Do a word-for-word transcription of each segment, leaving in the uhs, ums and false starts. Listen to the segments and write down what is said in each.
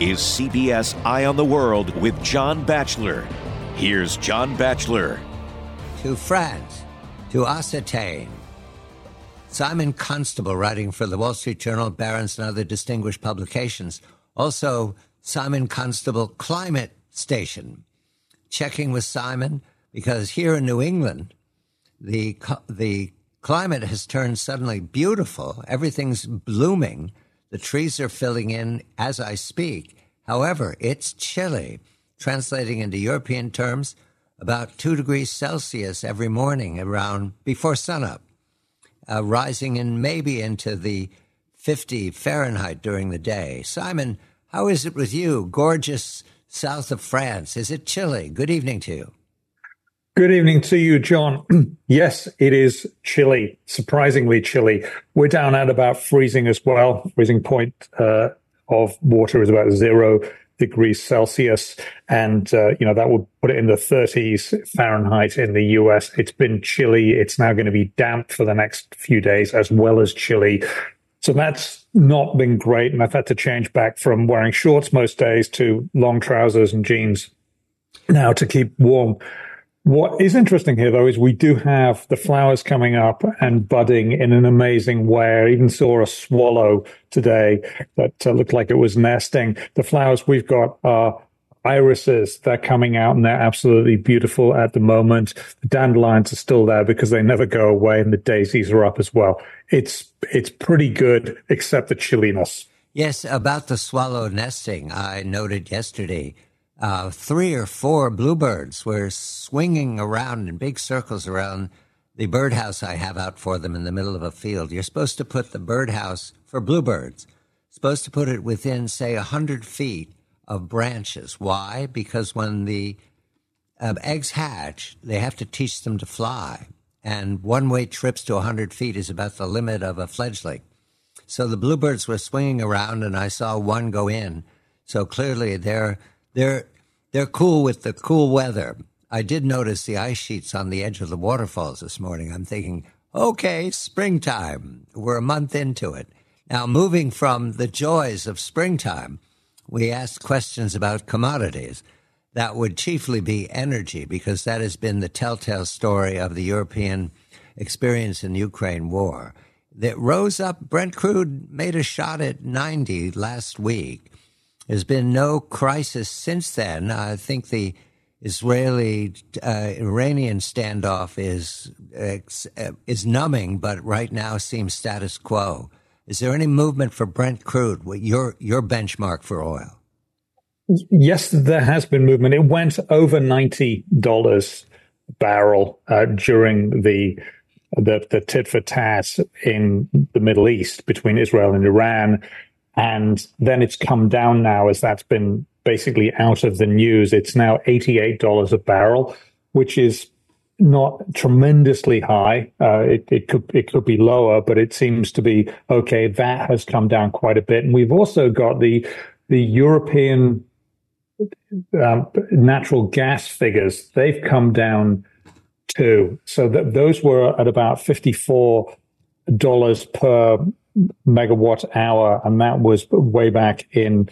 is C B S Eye on the World with John Batchelor. Here's John Batchelor. To France, to ascertain. Simon Constable, writing for the Wall Street Journal, Barron's, and other distinguished publications. Also, Simon Constable Climate Station. Checking with Simon, because here in New England, the the climate has turned suddenly beautiful. Everything's blooming. The trees are filling in as I speak. However, it's chilly, translating into European terms, about two degrees Celsius every morning around before sunup, uh, rising in maybe into the fifty Fahrenheit during the day. Simon, how is it with you? Gorgeous south of France. Is it chilly? Good evening to you. Good evening to you, John. Yes, it is chilly, surprisingly chilly. We're down at about freezing as well. Freezing point uh, of water is about zero degrees Celsius. And, uh, you know, that would put it in the thirties Fahrenheit in the U S. It's been chilly. It's now going to be damp for the next few days as well as chilly. So that's not been great. And I've had to change back from wearing shorts most days to long trousers and jeans now to keep warm. What is interesting here, though, is we do have the flowers coming up and budding in an amazing way. I even saw a swallow today that uh, looked like it was nesting. The flowers we've got are irises. They're coming out and they're absolutely beautiful at the moment. The dandelions are still there because they never go away, and the daisies are up as well. It's it's pretty good, except the chilliness. Yes, about the swallow nesting, I noted yesterday. Uh, three or four bluebirds were swinging around in big circles around the birdhouse I have out for them in the middle of a field. You're supposed to put the birdhouse for bluebirds, supposed to put it within, say, one hundred feet of branches. Why? Because when the uh, eggs hatch, they have to teach them to fly. And one-way trips to one hundred feet is about the limit of a fledgling. So the bluebirds were swinging around, and I saw one go in. So clearly they're They're they're cool with the cool weather. I did notice the ice sheets on the edge of the waterfalls this morning. I'm thinking, okay, springtime. We're a month into it. Now, moving from the joys of springtime, we asked questions about commodities. That would chiefly be energy, because that has been the telltale story of the European experience in the Ukraine war. That rose up, Brent crude made a shot at ninety last week. There's been no crisis since then. I think the Israeli-Iranian uh, standoff is uh, is numbing, but right now seems status quo. Is there any movement for Brent crude, your your benchmark for oil? Yes, there has been movement. It went over ninety dollars a barrel uh, during the, the the tit for tat in the Middle East between Israel and Iran. And then it's come down now as that's been basically out of the news. It's now eighty-eight dollars a barrel, which is not tremendously high. Uh, it, it could it could be lower, but it seems to be okay. That has come down quite a bit. And we've also got the the European um, natural gas figures. They've come down too. So that those were at about fifty-four dollars per megawatt hour, and that was way back in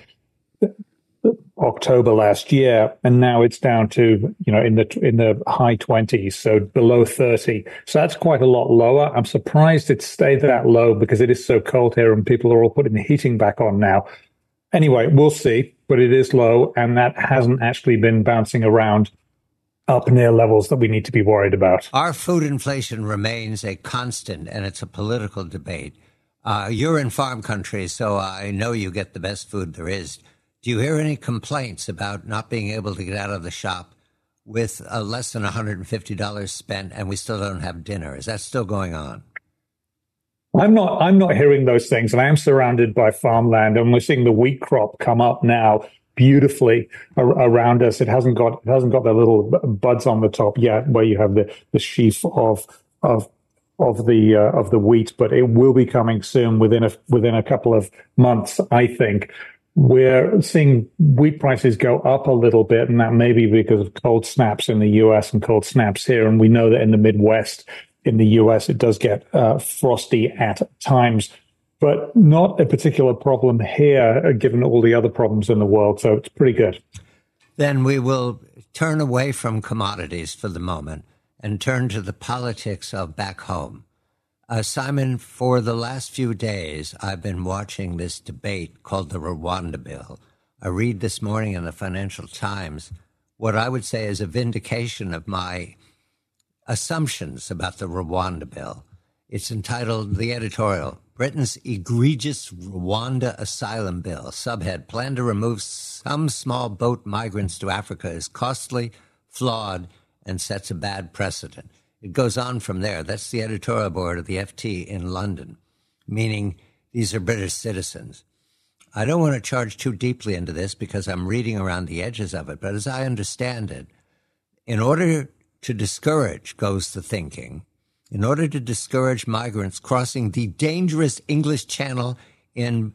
October last year, and now it's down to, you know, in the in the high twenties, so below thirty. So that's quite a lot lower. I'm surprised it stayed that low because it is so cold here and people are all putting the heating back on now. Anyway, we'll see, but it is low, and that hasn't actually been bouncing around up near levels that we need to be worried about. Our food inflation remains a constant, and it's a political debate. Uh, you're in farm country, so I know you get the best food there is. Do you hear any complaints about not being able to get out of the shop with uh, less than one hundred fifty dollars spent, and we still don't have dinner? Is that still going on? I'm not. I'm not hearing those things, and I am surrounded by farmland, and we're seeing the wheat crop come up now beautifully ar- around us. It hasn't got. It hasn't got the little buds on the top yet, where you have the the sheaf of of. of the uh, of the wheat, but it will be coming soon within a within a couple of months, I think. We're seeing wheat prices go up a little bit, and that may be because of cold snaps in the U S and cold snaps here. And we know that in the Midwest, in the U S, it does get uh, frosty at times. but not a particular problem here, given all the other problems in the world. So it's pretty good. Then we will turn away from commodities for the moment and turn to the politics of back home. Uh, Simon, for the last few days, I've been watching this debate called the Rwanda bill. I read this morning in the Financial Times what I would say is a vindication of my assumptions about the Rwanda bill. It's entitled, the editorial, Britain's Egregious Rwanda Asylum Bill. Subhead, plan to remove some small boat migrants to Africa is costly, flawed, and sets a bad precedent. It goes on from there. That's the editorial board of the F T in London, meaning these are British citizens. I don't want to charge too deeply into this because I'm reading around the edges of it, but as I understand it, in order to discourage, goes the thinking, in order to discourage migrants crossing the dangerous English Channel in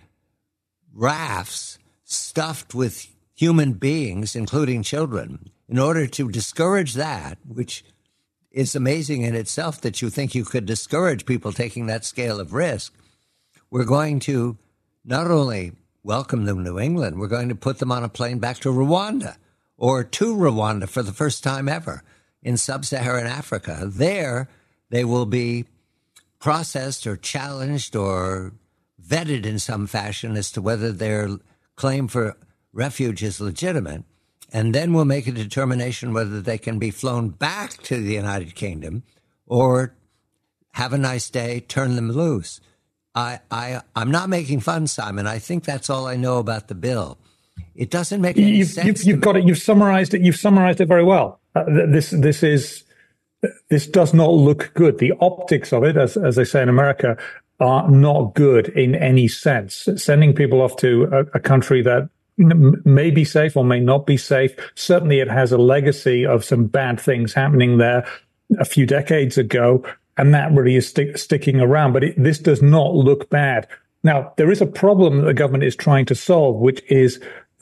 rafts stuffed with human beings, including children, in order to discourage that, which is amazing in itself that you think you could discourage people taking that scale of risk, we're going to not only welcome them to England, we're going to put them on a plane back to Rwanda or to Rwanda for the first time ever in sub-Saharan Africa. There, they will be processed or challenged or vetted in some fashion as to whether their claim for refuge is legitimate. And then we'll make a determination whether they can be flown back to the United Kingdom or have a nice day, turn them loose. I, I, I'm not making fun, Simon. I think that's all I know about the bill. It doesn't make any you've, sense. You've, you've got it. You've summarized it. You've summarized it very well. Uh, this, this is, this does not look good. The optics of it, as, as they say in America, are not good in any sense. Sending people off to a, a country that may be safe or may not be safe. Certainly it has a legacy of some bad things happening there a few decades ago, and that really is sti- sticking around. But it, this does not look bad. Now, there is a problem that the government is trying to solve, which is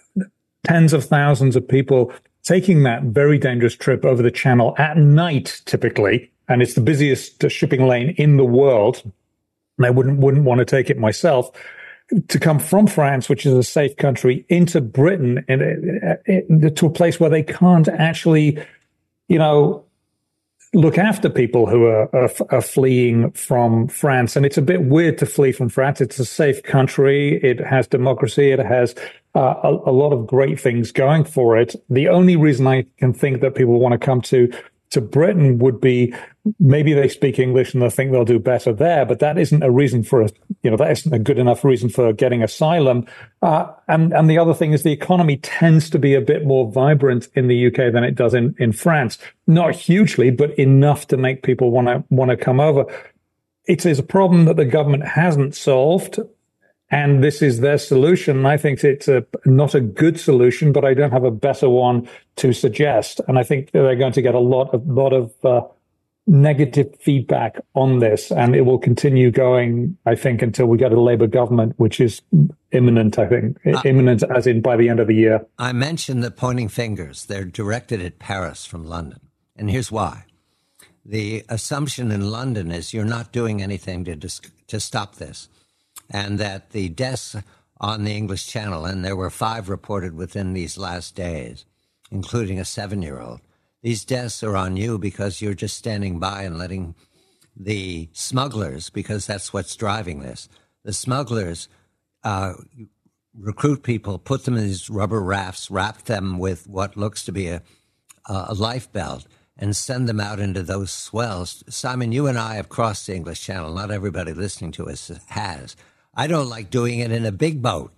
tens of thousands of people taking that very dangerous trip over the channel at night, typically, and it's the busiest shipping lane in the world. And I wouldn't wouldn't want to take it myself. To come from France, which is a safe country, into Britain and uh, to a place where they can't actually, you know, look after people who are, are, are fleeing from France. And it's a bit weird to flee from France. It's a safe country. It has democracy. It has uh, a, a lot of great things going for it. The only reason I can think that people want to come to to Britain would be maybe they speak English and they think they'll do better there, but that isn't a reason for a, you know, that isn't a good enough reason for getting asylum. Uh, and, and the other thing is the economy tends to be a bit more vibrant in the U K than it does in, in France. Not hugely, but enough to make people want to, want to come over. It is a problem that the government hasn't solved. And this is their solution. I think it's a, not a good solution, but I don't have a better one to suggest. And I think they're going to get a lot of lot of uh, negative feedback on this, and it will continue going, I think, until we get a Labour government, which is imminent, I think. Uh, imminent as in by the end of the year. I mentioned the pointing fingers. They're directed at Paris from London. And here's why. The assumption in London is you're not doing anything to dis- to stop this. And that the deaths on the English Channel, and there were five reported within these last days, including a seven-year-old, these deaths are on you because you're just standing by and letting the smugglers, because that's what's driving this, the smugglers uh, recruit people, put them in these rubber rafts, wrap them with what looks to be a, a life belt, and send them out into those swells. Simon, you and I have crossed the English Channel. Not everybody listening to us has. I don't like doing it in a big boat,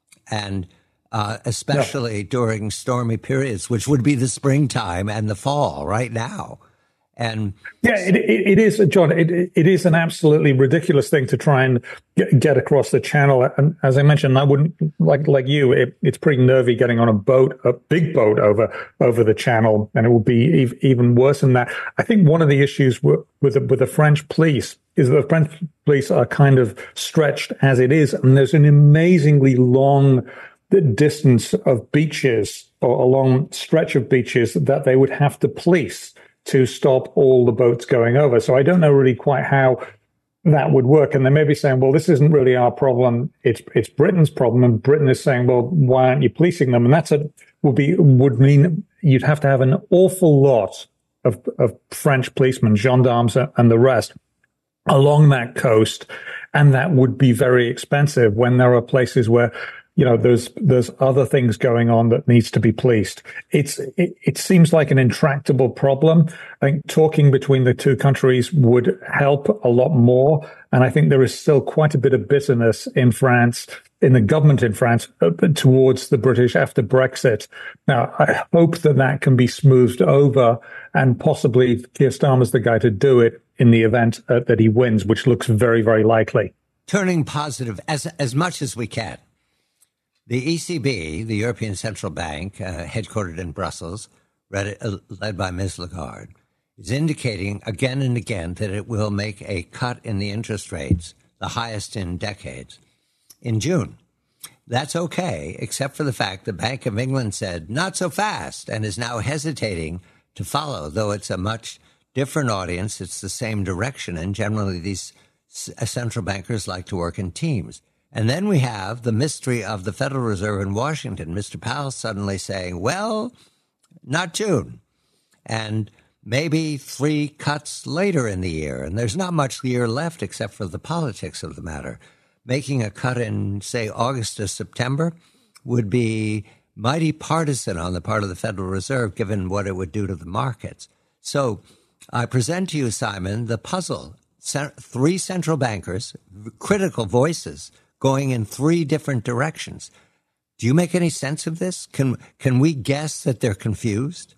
and uh, especially no. during stormy periods, which would be the springtime and the fall right now. And yeah, it, it, it is, John. It, it is an absolutely ridiculous thing to try and get, get across the channel. And as I mentioned, I wouldn't like like you. It, it's pretty nervy getting on a boat, a big boat over over the channel, and it will be ev- even worse than that. I think one of the issues with with the, with the French police is that the French police are kind of stretched as it is, and there's an amazingly long distance of beaches or a long stretch of beaches that they would have to police to stop all the boats going over. So I don't know really quite how that would work. And they may be saying, well, this isn't really our problem. It's it's Britain's problem. And Britain is saying, well, why aren't you policing them? And that's a would be would mean you'd have to have an awful lot of, of French policemen, gendarmes, and the rest along that coast. And that would be very expensive when there are places where, you know, there's there's other things going on that needs to be policed. It's it, it seems like an intractable problem. I think talking between the two countries would help a lot more. And I think there is still quite a bit of bitterness in France, in the government in France, uh, towards the British after Brexit. Now, I hope that that can be smoothed over, and possibly Keir Starmer's the guy to do it in the event uh, that he wins, which looks very, very likely. Turning positive as as much as we can. The E C B, the European Central Bank, uh, headquartered in Brussels, read, uh, led by Miz Lagarde, is indicating again and again that it will make a cut in the interest rates, the highest in decades, in June. That's okay, except for the fact the Bank of England said, not so fast, and is now hesitating to follow, though it's a much different audience. It's the same direction, and generally these central bankers like to work in teams. And then we have the mystery of the Federal Reserve in Washington. Mister Powell suddenly saying, well, not June, and maybe three cuts later in the year. And there's not much year left except for the politics of the matter. Making a cut in, say, August or September would be mighty partisan on the part of the Federal Reserve, given what it would do to the markets. So I present to you, Simon, the puzzle. Three central bankers, critical voices, going in three different directions. Do you make any sense of this? Can can we guess that they're confused?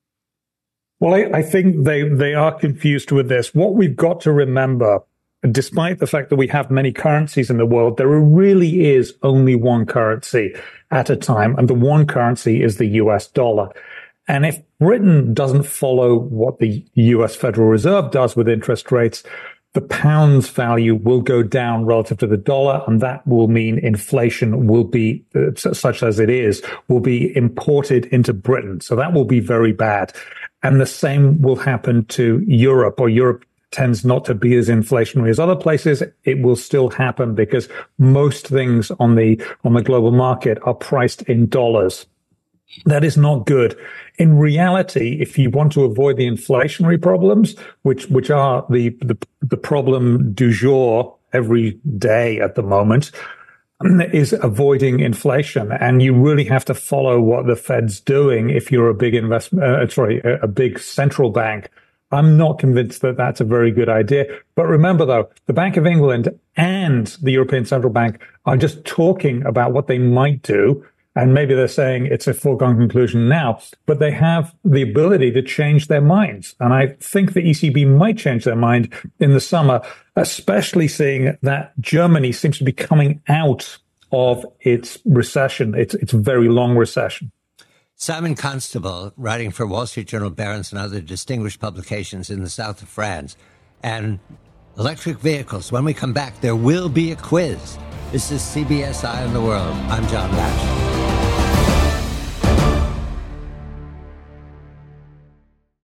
Well, I, I think they, they are confused with this. What we've got to remember, despite the fact that we have many currencies in the world, there really is only one currency at a time, and the one currency is the U S dollar. And if Britain doesn't follow what the U S Federal Reserve does with interest rates, the pound's value will go down relative to the dollar, and that will mean inflation will be, uh, such as it is, will be imported into Britain. So that will be very bad. And the same will happen to Europe, or Europe tends not to be as inflationary as other places. It will still happen because most things on the on the global market are priced in dollars. That is not good. In reality, if you want to avoid the inflationary problems, which which are the the, the problem du jour every day at the moment, is avoiding inflation. And you really have to follow what the Fed's doing if you're a big investment, uh, sorry, a, a big central bank. I'm not convinced that that's a very good idea. But remember, though, the Bank of England and the European Central Bank are just talking about what they might do. And maybe they're saying it's a foregone conclusion now, but they have the ability to change their minds. And I think the E C B might change their mind in the summer, especially seeing that Germany seems to be coming out of its recession, its, its very long recession. Simon Constable, writing for Wall Street Journal, Barron's, and other distinguished publications in the south of France. And electric vehicles. When we come back, there will be a quiz. This is C B S Eye on the World. I'm John Batchelor.